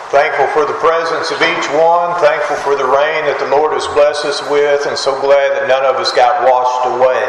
Thankful for the presence of each one. Thankful for the rain that the Lord has blessed us with, and so glad that none of us got washed away.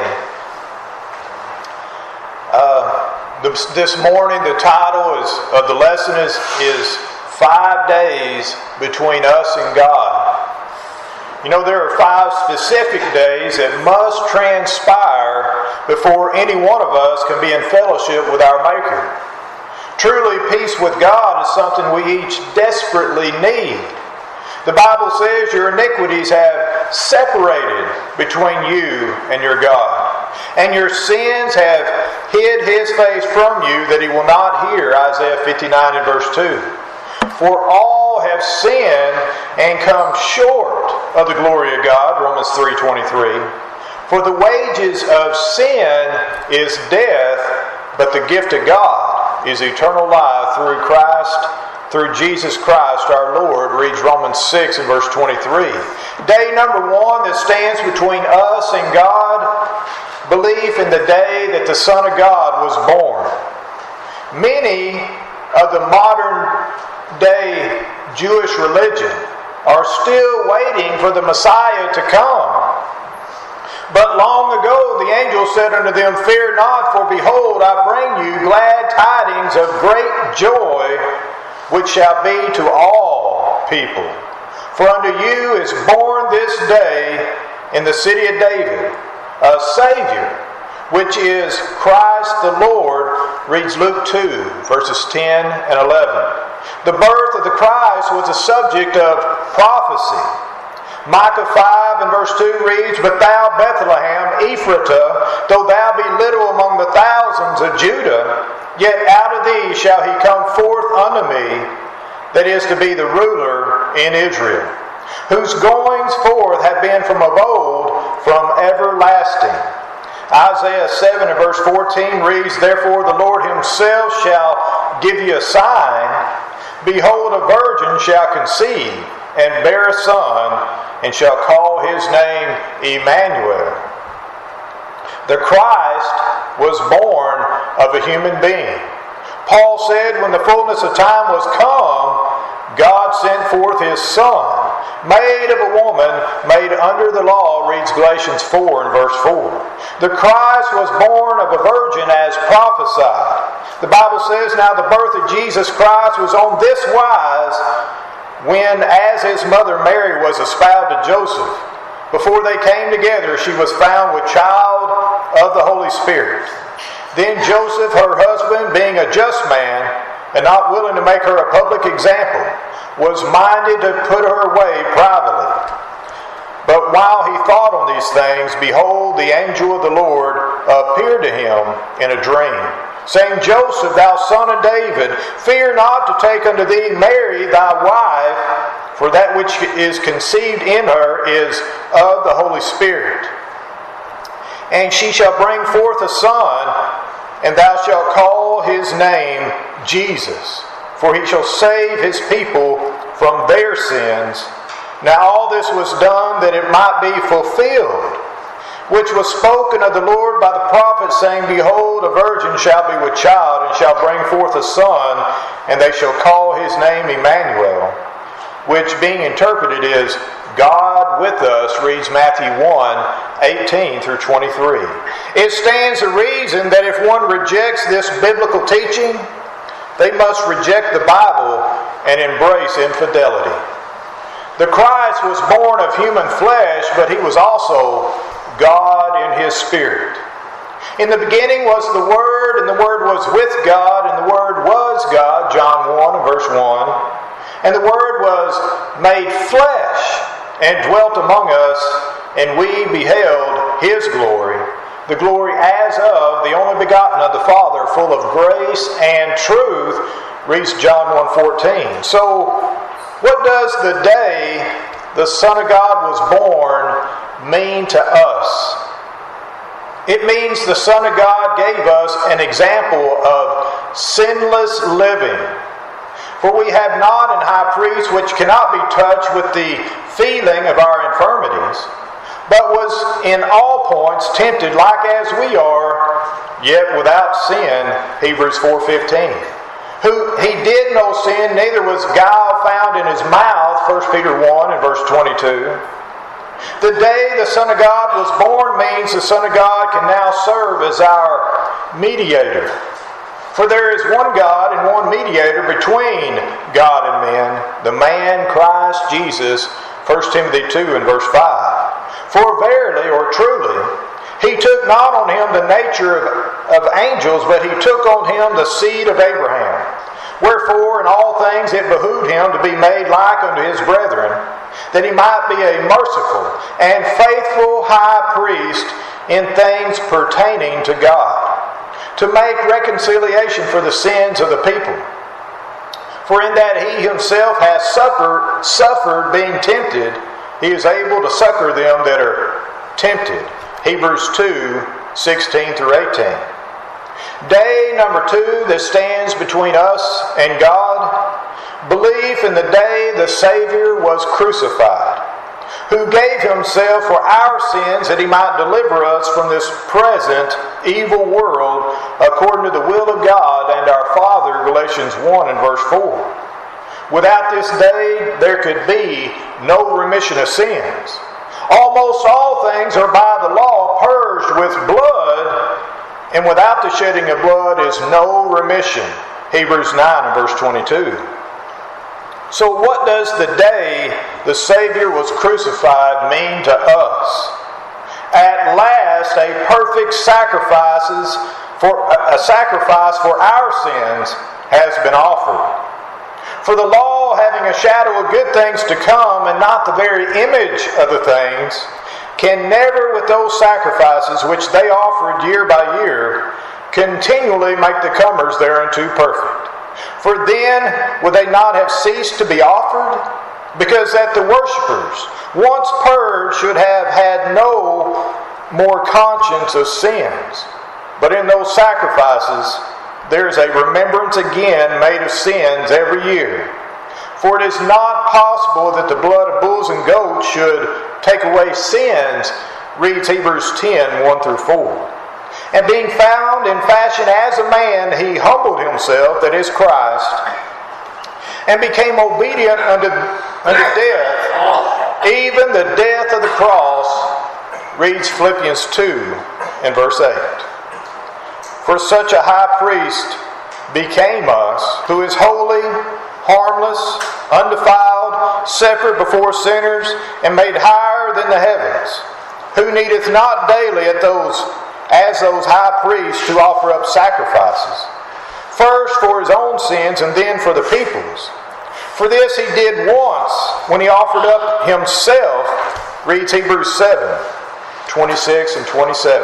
This morning, the title of the lesson is 5 days between us and God. You know, there are 5 specific days that must transpire before any one of us can be in fellowship with our Maker. Truly, peace with God is something we each desperately need. The Bible says your iniquities have separated between you and your God, and your sins have hid His face from you that He will not hear, Isaiah 59 and verse 2. For all have sinned and come short of the glory of God, Romans 3:23. For the wages of sin is death, but the gift of God is eternal life through Jesus Christ our Lord, reads Romans 6 and verse 23. Day number 1 that stands between us and God, belief in the day that the Son of God was born. Many of the modern day Jewish religion are still waiting for the Messiah to come. But long ago the angel said unto them, Fear not, for behold, I bring you glad tidings of great joy, which shall be to all people. For unto you is born this day in the city of David a Savior, which is Christ the Lord, reads Luke 2, verses 10 and 11. The birth of the Christ was a subject of prophecy. Micah 5 and verse 2 reads, But thou, Bethlehem, Ephratah, though thou be little among the thousands of Judah, yet out of thee shall he come forth unto me, that is to be the ruler in Israel, whose goings forth have been from of old, from everlasting. Isaiah 7 and verse 14 reads, Therefore the Lord himself shall give you a sign. Behold, a virgin shall conceive, and bear a son, and shall call his name Emmanuel. The Christ was born of a human being. Paul said, when the fullness of time was come, God sent forth His Son, made of a woman, made under the law, reads Galatians 4 and verse 4. The Christ was born of a virgin as prophesied. The Bible says, Now the birth of Jesus Christ was on this wise, when, as his mother Mary was espoused to Joseph, before they came together, she was found with child of the Holy Spirit. Then Joseph, her husband, being a just man, and not willing to make her a public example, was minded to put her away privately. But while he thought on these things, behold, the angel of the Lord appeared to him in a dream, saying, Joseph, thou son of David, fear not to take unto thee Mary thy wife, for that which is conceived in her is of the Holy Spirit. And she shall bring forth a son, and thou shalt call his name Jesus, for he shall save his people from their sins. Now all this was done that it might be fulfilled, which was spoken of the Lord by the prophet, saying, Behold, a virgin shall be with child, and shall bring forth a son, and they shall call his name Emmanuel, which being interpreted is God with us, reads Matthew 1:18 through 23. It stands to reason that if one rejects this biblical teaching, they must reject the Bible and embrace infidelity. The Christ was born of human flesh, but He was also God in His Spirit. In the beginning was the Word, and the Word was with God, and the Word was God, John 1 and verse 1. And the Word was made flesh and dwelt among us, and we beheld His glory, the glory as of the only begotten of the Father, full of grace and truth, reads John 1:14. So, what does the day the Son of God was born mean to us? It means the Son of God gave us an example of sinless living. For we have not an high priest which cannot be touched with the feeling of our infirmities, but was in all points tempted like as we are, yet without sin, Hebrews 4:15. He did no sin, neither was guile found in his mouth, 1 Peter 1 and verse 22. The day the Son of God was born means the Son of God can now serve as our mediator. For there is one God and one mediator between God and men, the man Christ Jesus, 1 Timothy 2 and verse 5. For verily, or truly, he took not on him the nature of angels, but he took on him the seed of Abraham. Wherefore in all things it behooved him to be made like unto his brethren, that he might be a merciful and faithful high priest in things pertaining to God, to make reconciliation for the sins of the people. For in that he himself has suffered being tempted, he is able to succor them that are tempted. Hebrews 2, 16 through 18. Day number 2 that stands between us and God. Belief in the day the Savior was crucified, who gave himself for our sins that he might deliver us from this present evil world according to the will of God and our Father, Galatians 1 and verse 4. Without this day there could be no remission of sins. Almost all things are by the law purged with blood, and without the shedding of blood is no remission. Hebrews 9 and verse 22. So what does the day the Savior was crucified mean to us? At last a perfect sacrifice for our sins has been offered. For the law, having a shadow of good things to come and not the very image of the things, can never with those sacrifices which they offered year by year continually make the comers thereunto perfect. For then would they not have ceased to be offered? Because that the worshippers, once purged, should have had no more conscience of sins. But in those sacrifices there is a remembrance again made of sins every year. For it is not possible that the blood of bulls and goats should take away sins, reads Hebrews 10, 1 through 4. And being found in fashion as a man, he humbled himself, that is Christ, and became obedient unto death, even the death of the cross, reads Philippians 2 and verse 8. For such a high priest became us, who is holy, harmless, undefiled, separate before sinners, and made higher than the heavens, who needeth not daily as those high priests to offer up sacrifices, first for his own sins and then for the people's. For this he did once when he offered up himself, reads Hebrews 7, 26 and 27.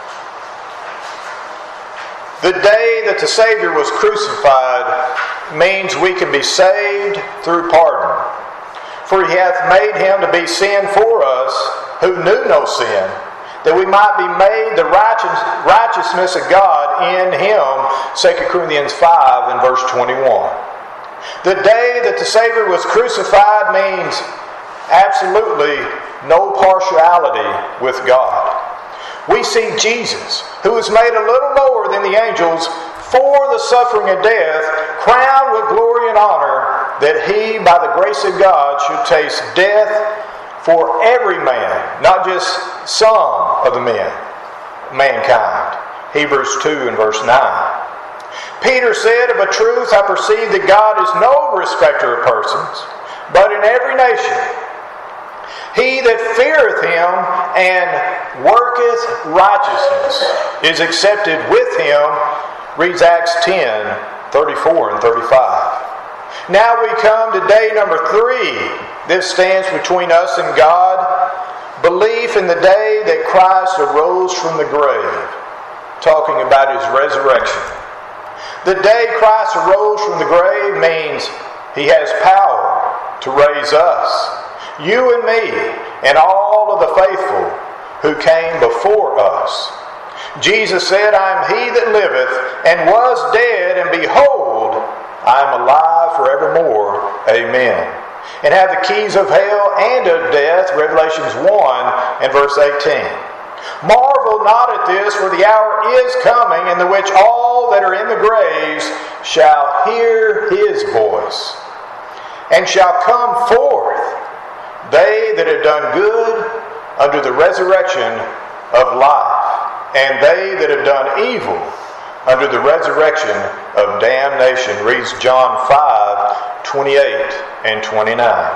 The day that the Savior was crucified means we can be saved through pardon. For he hath made him to be sin for us, who knew no sin, that we might be made the righteousness of God in him, 2 Corinthians 5 and verse 21. The day that the Savior was crucified means absolutely no partiality with God. We see Jesus, who was made a little lower than the angels for the suffering of death, crowned with glory and honor, that he, by the grace of God, should taste death for every man, not just some of the mankind. Hebrews 2 and verse 9. Peter said, of a truth I perceive that God is no respecter of persons, but in every nation he that feareth him and worketh righteousness is accepted with him, reads Acts 10, 34 and 35. Now we come to day number 3. This stands between us and God. Belief in the day that Christ arose from the grave. Talking about his resurrection. The day Christ arose from the grave means he has power to raise us, you and me, and all of the faithful who came before us. Jesus said, I am he that liveth, and was dead, and behold, I am alive forevermore. Amen. And have the keys of hell and of death, Revelations 1 and verse 18. Marvel not at this, for the hour is coming in the which all that are in the graves shall hear his voice, and shall come forth, they that have done good unto the resurrection of life, and they that have done evil unto the resurrection of damnation. Reads John 5:28 and 29.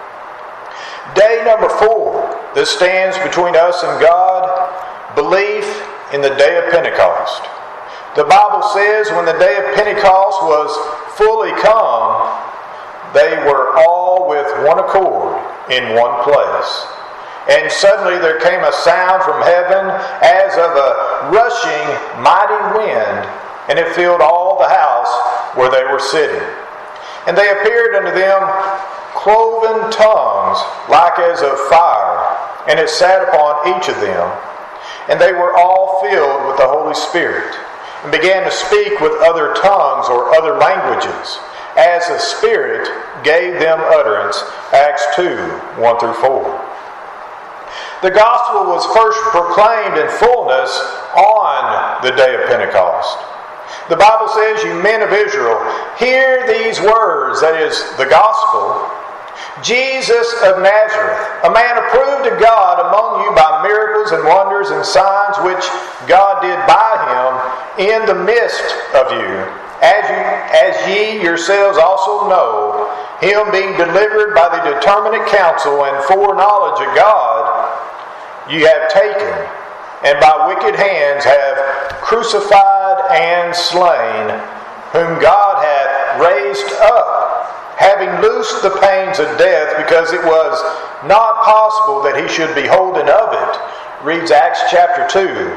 Day number 4 that stands between us and God, belief in the day of Pentecost. The Bible says when the day of Pentecost was fully come, they were all with one accord in one place. And suddenly there came a sound from heaven as of a rushing mighty wind, and it filled all the house where they were sitting. And they appeared unto them cloven tongues like as of fire, and it sat upon each of them. And they were all filled with the Holy Spirit, and began to speak with other tongues or other languages, as the Spirit gave them utterance. Acts 2:1-4. The gospel was first proclaimed in fullness on the day of Pentecost. The Bible says, "You men of Israel, hear these words," that is, the gospel. "Jesus of Nazareth, a man approved of God among you by miracles and wonders and signs which God did by him in the midst of you, as ye yourselves also know, him being delivered by the determinate counsel and foreknowledge of God, you have taken, and by wicked hands have crucified and slain, whom God hath raised up, having loosed the pains of death, because it was not possible that he should be holden of it." Reads Acts chapter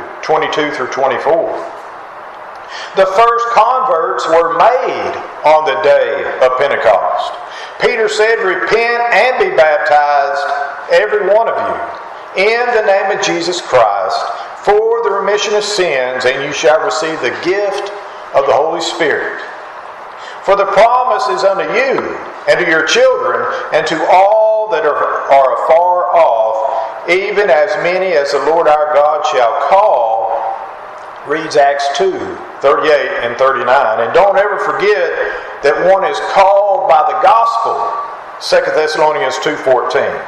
2:22-24. The first converts were made on the day of Pentecost. Peter said, "Repent and be baptized, every one of you, in the name of Jesus Christ, for the remission of sins, and you shall receive the gift of the Holy Spirit. For the promise is unto you, and to your children, and to all that are afar off, even as many as the Lord our God shall call." Reads Acts 2:38 and 39. And don't ever forget that one is called by the gospel. 2 Thessalonians 2:14.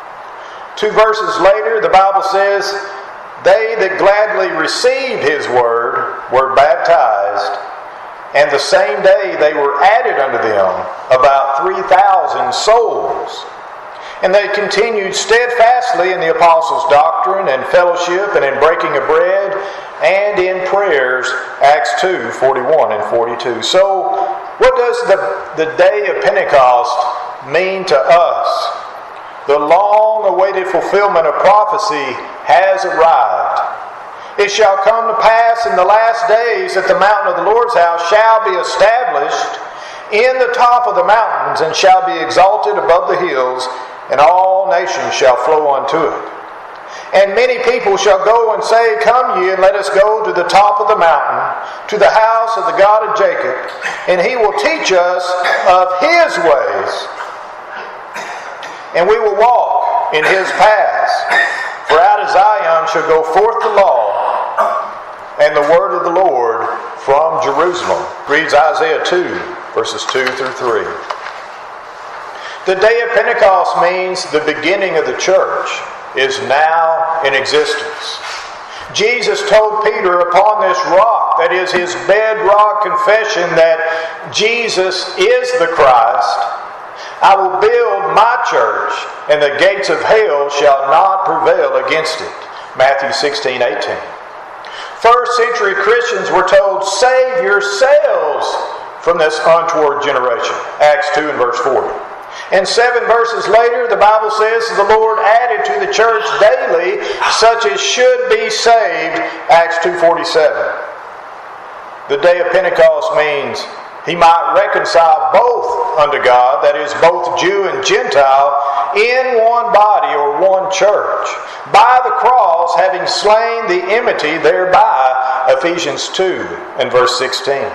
2 verses later, the Bible says, "They that gladly received his word were baptized, and the same day they were added unto them about 3,000 souls. And they continued steadfastly in the apostles' doctrine and fellowship, and in breaking of bread, and in prayers." Acts 2:41 and 42. So, what does the day of Pentecost mean to us? The long-awaited fulfillment of prophecy has arrived. "It shall come to pass in the last days that the mountain of the Lord's house shall be established in the top of the mountains, and shall be exalted above the hills, and all nations shall flow unto it. And many people shall go and say, Come ye, and let us go to the top of the mountain, to the house of the God of Jacob, and he will teach us of his ways, and we will walk in his paths. For out of Zion shall go forth the law, and the word of the Lord from Jerusalem." Reads Isaiah 2:2-3. The day of Pentecost means the beginning of the church is now in existence. Jesus told Peter, upon this rock, that is his bedrock confession that Jesus is the Christ, "I will build my church, and the gates of hell shall not prevail against it." Matthew 16:18. First century Christians were told, "Save yourselves from this untoward generation." Acts 2 and verse 40. And 7 verses later, the Bible says, "The Lord added to the church daily such as should be saved." Acts 2:47. The day of Pentecost means he might reconcile both unto God, that is, both Jew and Gentile, in one body or one church, by the cross, having slain the enmity thereby. Ephesians 2 and verse 16.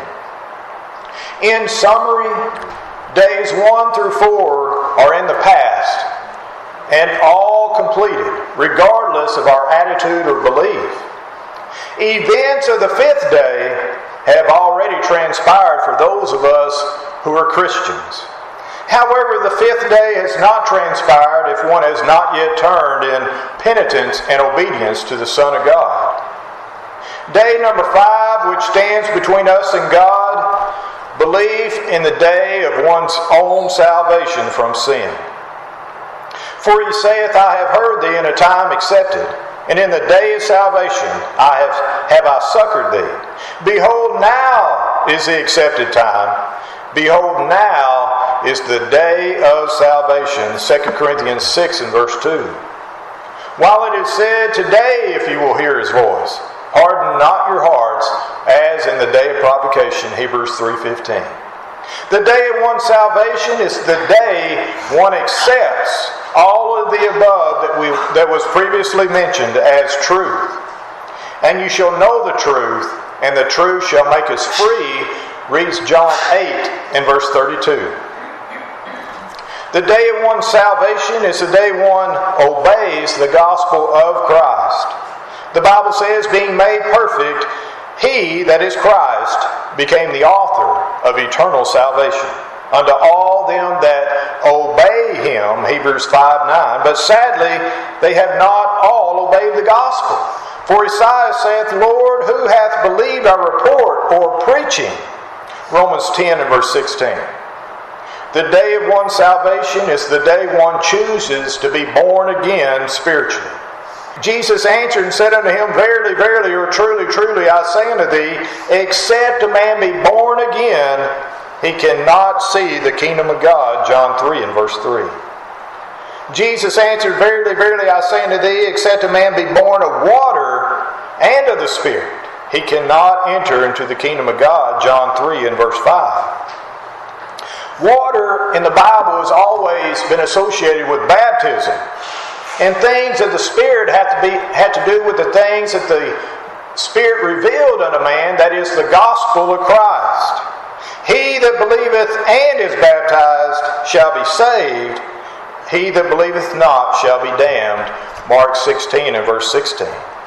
In summary, days 1-4 are in the past, and all completed, regardless of our attitude or belief. Events of the fifth day have already transpired for those of us who are Christians. However, the fifth day has not transpired if one has not yet turned in penitence and obedience to the Son of God. Day number 5, which stands between us and God, belief in the day of one's own salvation from sin. For he saith, I have heard thee in a time accepted, and in the day of salvation have I succored thee. Behold, now is the accepted time. Behold, now is the day of salvation. 2 Corinthians 6 and verse 2. While it is said, today if you will hear his voice, harden not your hearts, as in the day of provocation, Hebrews 3:15. The day of one's salvation is the day one accepts all of the above that was previously mentioned as truth. And you shall know the truth, and the truth shall make us free, reads John 8 and verse 32. The day of one's salvation is the day one obeys the gospel of Christ. The Bible says, being made perfect, he, that is Christ, became the author of eternal salvation unto all them that obey him, Hebrews 5:9. But sadly, they have not all obeyed the gospel. For Isaiah saith, Lord, who hath believed our report or preaching? Romans 10 and verse 16. The day of one's salvation is the day one chooses to be born again spiritually. Jesus answered and said unto him, Verily, verily, or truly, truly, I say unto thee, except a man be born again, he cannot see the kingdom of God. John 3 and verse 3. Jesus answered, Verily, verily, I say unto thee, except a man be born of water and of the Spirit, he cannot enter into the kingdom of God. John 3 and verse 5. Water in the Bible has always been associated with baptism. And things of the Spirit had to do with the things that the Spirit revealed unto man, that is the gospel of Christ. He that believeth and is baptized shall be saved. He that believeth not shall be damned. Mark 16 and verse 16.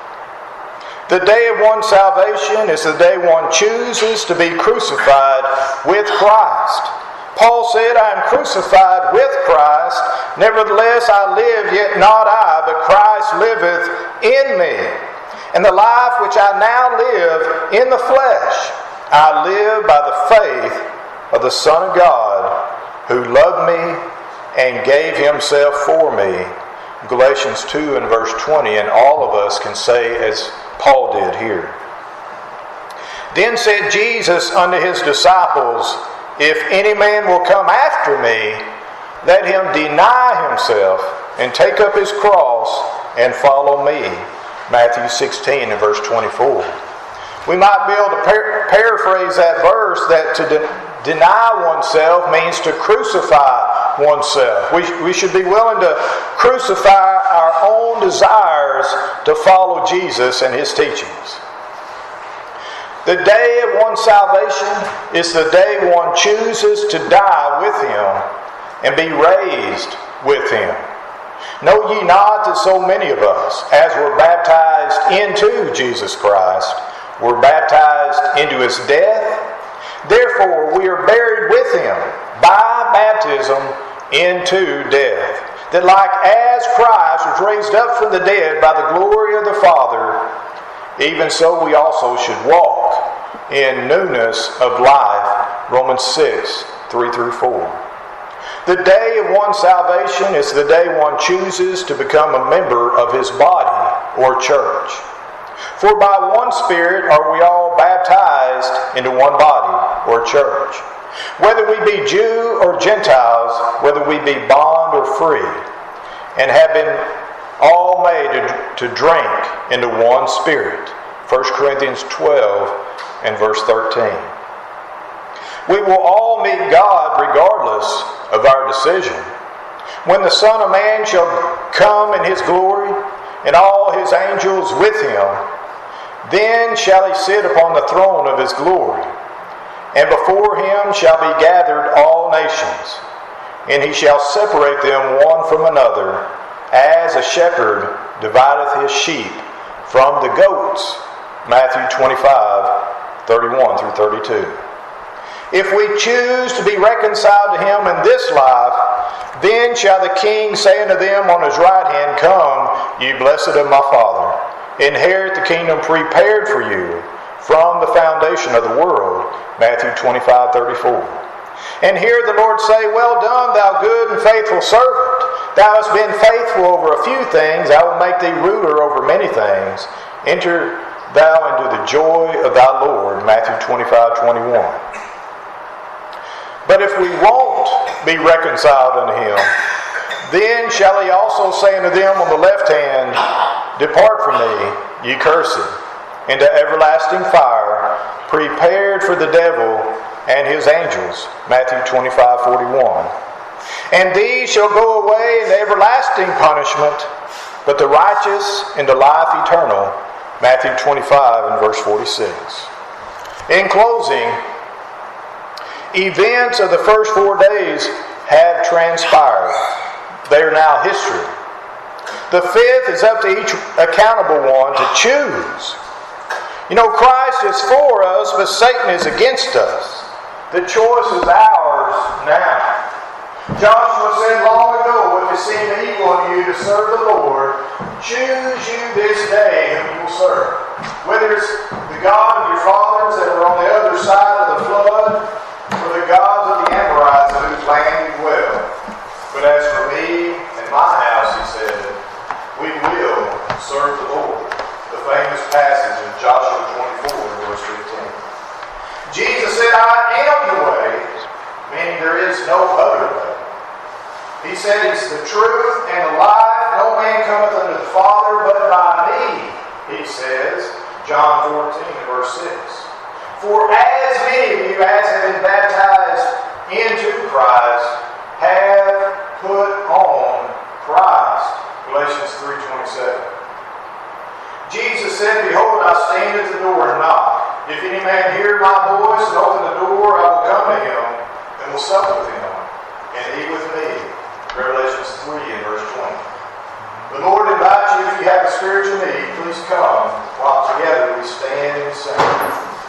The day of one's salvation is the day one chooses to be crucified with Christ. Paul said, I am crucified with Christ. Nevertheless, I live, yet not I, but Christ liveth in me. And the life which I now live in the flesh, I live by the faith of the Son of God, who loved me and gave himself for me. Galatians 2 and verse 20, and all of us can say as Paul did here. Then said Jesus unto his disciples, If any man will come after me, let him deny himself and take up his cross and follow me. Matthew 16 and verse 24. We might be able to paraphrase that verse that to deny oneself means to crucify oneself. We should be willing to crucify our own desires to follow Jesus and his teachings. The day of one's salvation is the day one chooses to die with him and be raised with him. Know ye not that so many of us, as were baptized into Jesus Christ, were baptized into his death? Therefore we are buried with him by baptism into death, that like as Christ was raised up from the dead by the glory of the Father, even so we also should walk in newness of life. Romans 6, 3 through 4. The day of one's salvation is the day one chooses to become a member of his body or church. For by one Spirit are we all baptized into one body or church. Whether we be Jew or Gentiles, whether we be bond or free, and have been all made to drink into one Spirit. 1 Corinthians 12 and verse 13. We will all meet God regardless of our decision. When the Son of Man shall come in his glory, and all his angels with him, then shall he sit upon the throne of his glory. And before him shall be gathered all nations, and he shall separate them one from another, as a shepherd divideth his sheep from the goats. Matthew 25:31 through 32. If we choose to be reconciled to him in this life, then shall the king say unto them on his right hand, Come, ye blessed of my Father, inherit the kingdom prepared for you from the foundation of the world. Matthew 25:34. And hear the Lord say, Well done, thou good and faithful servant. Thou hast been faithful over a few things, I will make thee ruler over many things. Enter thou into the joy of thy Lord. Matthew 25:21. But if we won't be reconciled unto him, then shall he also say unto them on the left hand, Depart from me, ye cursed, into everlasting fire, prepared for the devil and his angels. Matthew 25:41. And these shall go away into everlasting punishment, but the righteous into life eternal. Matthew 25 and verse 46. In closing, events of the first 4 days have transpired. They are now history. The fifth is up to each accountable one to choose. Christ is for us, but Satan is against us. The choice is ours now. Joshua said long ago, if it seemed equal unto you to serve the Lord, choose you this day whom you will serve. Whether it's the God of your fathers that were on the other side of the flood, or the gods of the Amorites in whose land you dwell. But as for me and my house, he said, we will serve the Lord. The famous passage in Joshua 24, verse 15. Jesus said, I am the way, meaning there is no other way. He said he's the truth and the life. No man cometh unto the Father but by me, he says, John 14, verse 6. For as many of you as have been baptized into Christ have put on Christ. Galatians 3:27. Jesus said, Behold, I stand at the door and knock. If any man hear my voice and open the door, I will come to him and will sup with him, and he with me. Revelations 3 and verse 20. The Lord invites you, if you have a spiritual need, please come while together we stand and sing.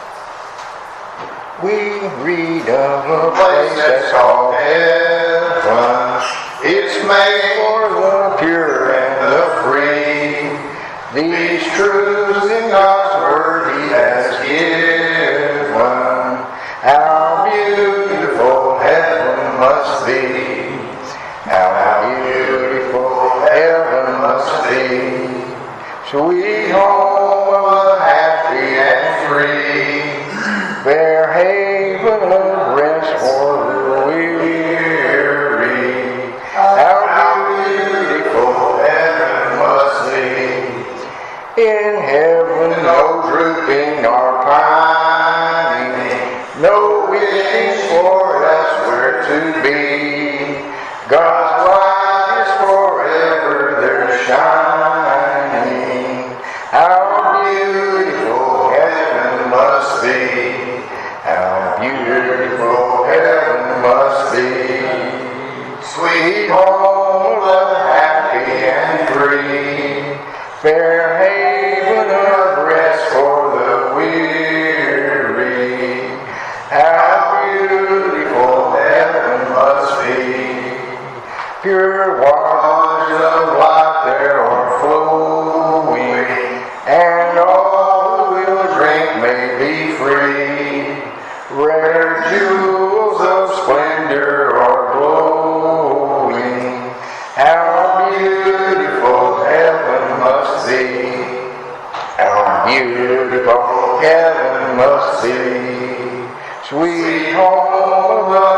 We read of a place that's called heaven. It's made for the pure and the free. These truths in God's Word He has given. How beautiful heaven must be. How beautiful heaven must be. Sweet home of the happy and free. Fair haven of rest for the weary. How beautiful heaven must be. In heaven no drooping nor pining, no wishing for us where to be. God's light is forever there shining. How beautiful heaven must be. How beautiful heaven must be. Sweet home of the happy and free. Fair haven of rest for the weary. How beautiful heaven must be. Pure waters of life there are flowing, and all who will drink may be free. Rare jewels of splendor are glowing. How beautiful heaven must be. How beautiful heaven must be. Sweet home of the